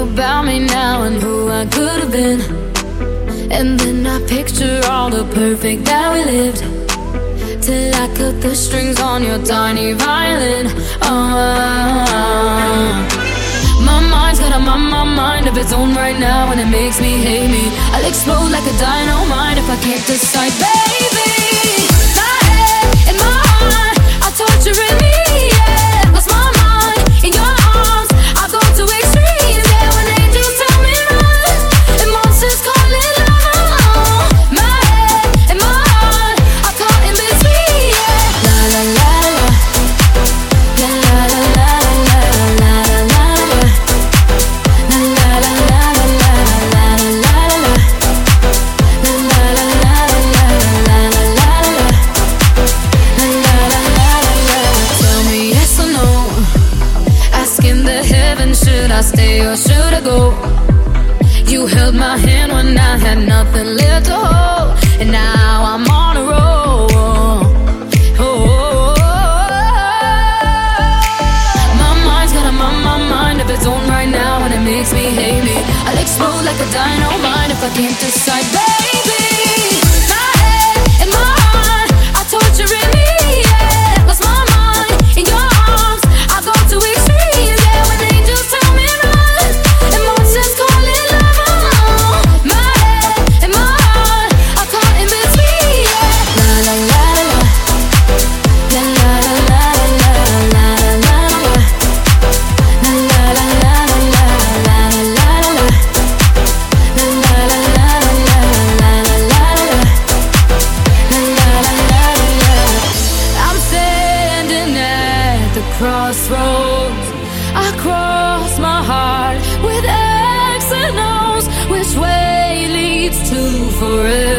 about me now and who I could have been. And then I picture all the perfect that we lived, till I cut the strings on your tiny violin. My mind's got a mind of its own right now, and it makes me hate me. I'll explode like a dynamite if I can't decide, baby. My head and my heart are torturing me, yeah. Lost my mind in your arms, I've gone to extremes, yeah. When angels tell me run and monsters call it love. My head and my heart are caught in between, yeah. La la la la, la la la la la la la la, la la la la la la la la la, la la la la la la la. Tell me yes or no, asking the heavens, should I stay or should I go? You held my hand when I had nothing left to hold, and now I'm on a roll. My mind's got a mind of its own right now, and it makes me hate me. I'll explode like a dynamite if I can't decide, baby. My head and my heart are torturing me, yeah. Lost my mind in your arms, I've gone to extremes, yeah. When angels tell me run and monsters call it love. My head and my heart are caught in between, yeah. La la la la, la la la la la la la, la la la la la la la la, la la la la la la. I'm standing at the crossroads. I cross my heart with X and O's. Which way leads to forever?